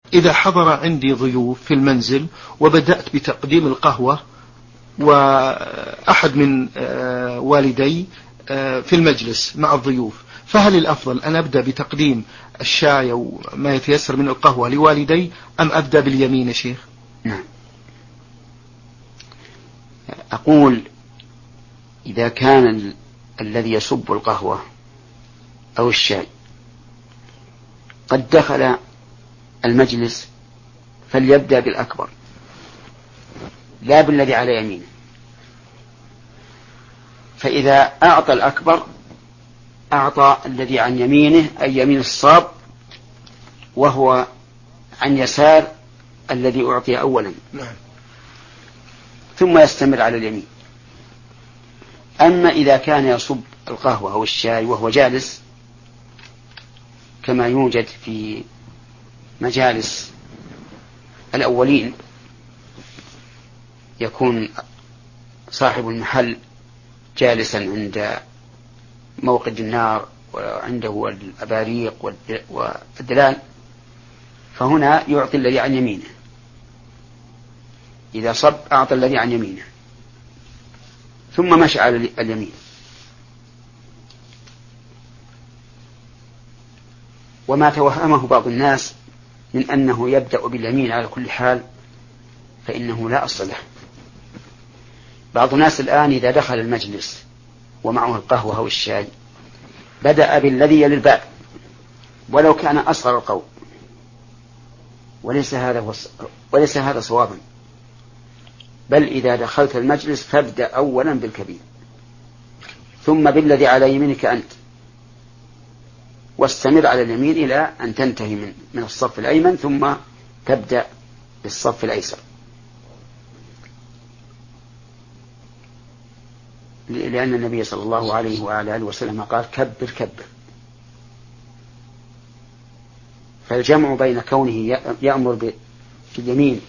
إذا حضر عندي ضيوف في المنزل وبدأت بتقديم القهوة وأحد من والدي في المجلس مع الضيوف، فهل الأفضل أن أبدأ بتقديم الشاي وما يتيسر من القهوة لوالدي أم أبدأ باليمين يا شيخ؟ نعم، أقول إذا كان الذي يصب القهوة أو الشاي قد دخل المجلس فليبدأ بالأكبر لا بالذي على يمينه، فإذا أعطى الأكبر أعطى الذي عن يمينه أي يمين الصاب، وهو عن يسار الذي أعطي أولا، ثم يستمر على اليمين. أما إذا كان يصب القهوة أو الشاي وهو جالس كما يوجد في مجالس الأولين، يكون صاحب المحل جالسا عند موقد النار وعنده الأباريق والدلال، فهنا يعطي الذي عن يمينه، إذا صب أعطى الذي عن يمينه ثم مشى على اليمين. وما توهمه بعض الناس من أنه يبدأ باليمين على كل حال فإنه لا أصل له. بعض الناس الآن إذا دخل المجلس ومعه القهوة أو الشاي بدأ بالذي يلي الباب ولو كان أصغر القوم، وليس هذا صوابا، بل إذا دخلت المجلس فابدأ أولا بالكبير ثم بالذي على يمينك أنت، واستمر على اليمين إلى أن تنتهي من الصف الأيمن ثم تبدأ بالصف الأيسر، لأن النبي صلى الله عليه وآله وسلم قال كبر كبر. فالجمع بين كونه يأمر باليمين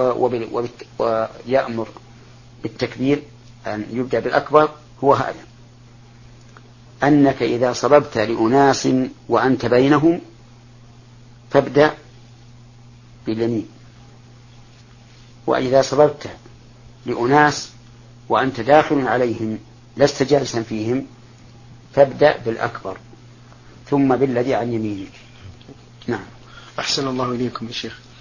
ويأمر بالتكبير أن يبدأ بالأكبر هو هذا، أنك إذا صببت لأناس وأنت بينهم فابدأ باليمين، وإذا صببت لأناس وأنت داخل عليهم لست جالسا فيهم فابدأ بالأكبر ثم بالذي عن يمينك. نعم. أحسن الله إليكم يا شيخ.